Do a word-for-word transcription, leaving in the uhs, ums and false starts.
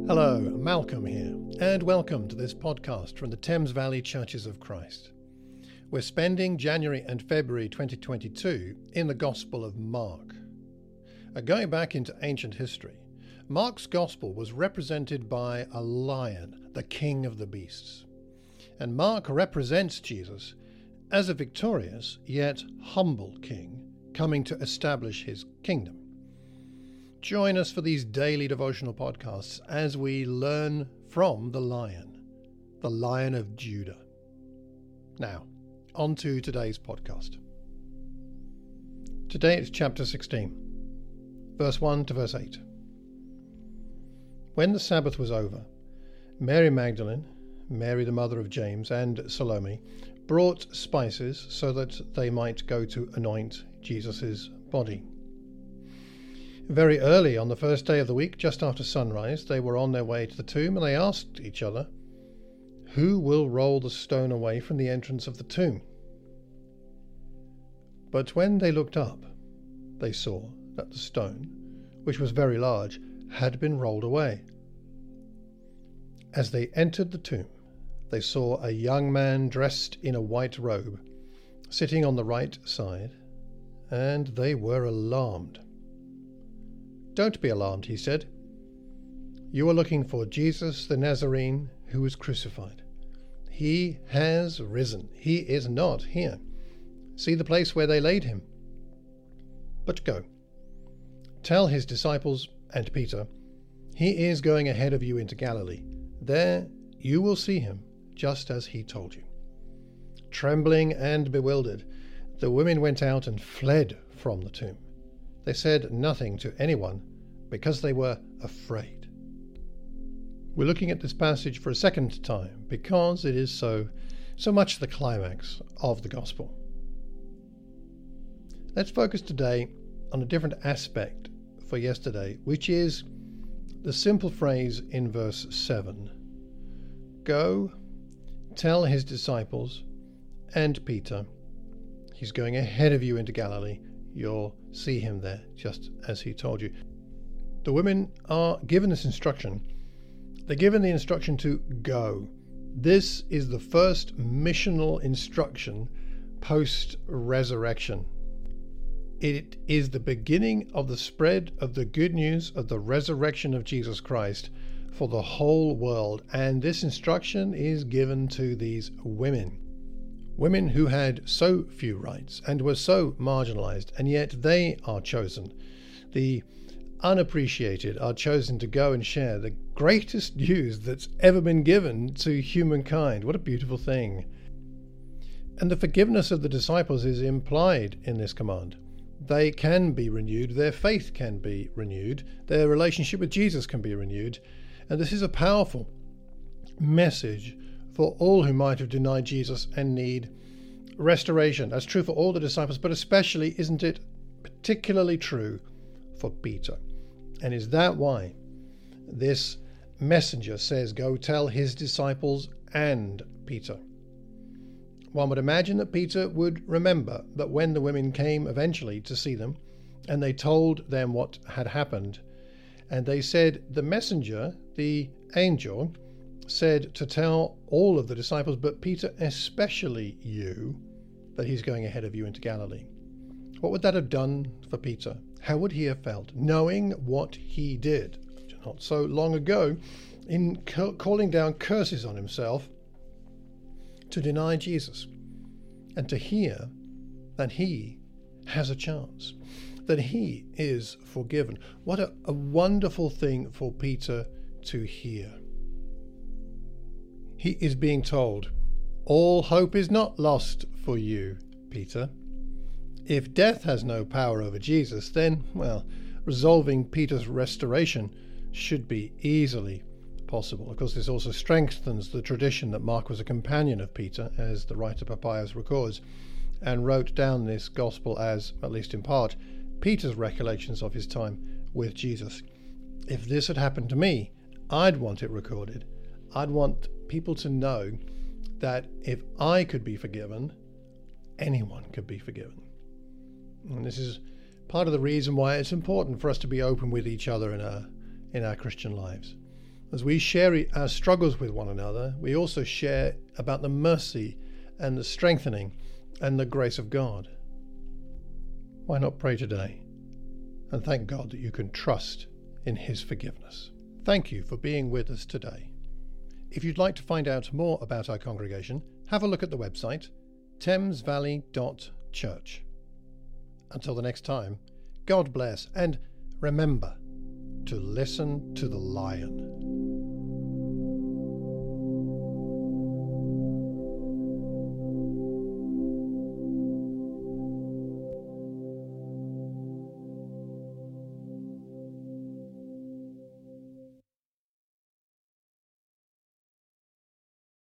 Hello, Malcolm here, and welcome to this podcast from the Thames Valley Churches of Christ. We're spending January and February twenty twenty-two in the Gospel of Mark. Uh, going back into ancient history, Mark's Gospel was represented by a lion, the king of the beasts. And Mark represents Jesus as a victorious yet humble king coming to establish his kingdom. Join us for these daily devotional podcasts as we learn from the Lion, the Lion of Judah. Now, on to today's podcast. Today it's chapter sixteen, verse one to verse eight. When the Sabbath was over, Mary Magdalene, Mary the mother of James, and Salome brought spices so that they might go to anoint Jesus' body. Very early on the first day of the week, just after sunrise, they were on their way to the tomb, and they asked each other, "Who will roll the stone away from the entrance of the tomb?" But when they looked up, they saw that the stone, which was very large, had been rolled away. As they entered the tomb, they saw a young man dressed in a white robe, sitting on the right side, and they were alarmed. "Don't be alarmed," he said. "You are looking for Jesus the Nazarene who was crucified. He has risen. He is not here. See the place where they laid him. But go, tell his disciples and Peter, he is going ahead of you into Galilee. There you will see him, just as he told you." Trembling and bewildered, the women went out and fled from the tomb. They said nothing to anyone because they were afraid. We're looking at this passage for a second time because it is so, so much the climax of the gospel. Let's focus today on a different aspect for yesterday, which is the simple phrase in verse seven. Go, tell his disciples and Peter, he's going ahead of you into Galilee. You'll see him there, just as he told you. The women are given this instruction. They're given the instruction to go. This is the first missional instruction post-resurrection. It is the beginning of the spread of the good news of the resurrection of Jesus Christ for the whole world, and this instruction is given to these women. Women who had so few rights and were so marginalized, and yet they are chosen. The unappreciated are chosen to go and share the greatest news that's ever been given to humankind. What a beautiful thing. And the forgiveness of the disciples is implied in this command. They can be renewed, their faith can be renewed, their relationship with Jesus can be renewed, and this is a powerful message for all who might have denied Jesus and need restoration. That's true for all the disciples, but especially, isn't it particularly true for Peter? And is that why this messenger says, go tell his disciples and Peter? One would imagine that Peter would remember that when the women came eventually to see them, and they told them what had happened, and they said, the messenger, the angel, said to tell all of the disciples, but Peter, especially you, that he's going ahead of you into Galilee. What would that have done for Peter? How would he have felt, knowing what he did not so long ago in ca- calling down curses on himself to deny Jesus, and to hear that he has a chance, that he is forgiven? What a, a wonderful thing for Peter to hear. He is being told, all hope is not lost for you, Peter. If death has no power over Jesus, then, well, resolving Peter's restoration should be easily possible. Of course, this also strengthens the tradition that Mark was a companion of Peter, as the writer Papias records, and wrote down this gospel as, at least in part, Peter's recollections of his time with Jesus. If this had happened to me, I'd want it recorded. I'd want people to know that if I could be forgiven, anyone could be forgiven. And this is part of the reason why it's important for us to be open with each other in our in our Christian lives. As we share our struggles with one another, we also share about the mercy and the strengthening and the grace of God. Why not pray today and thank God that you can trust in His forgiveness? Thank you for being with us today. If you'd like to find out more about our congregation, have a look at the website thames valley dot church. Until the next time, God bless, and remember to listen to the lion.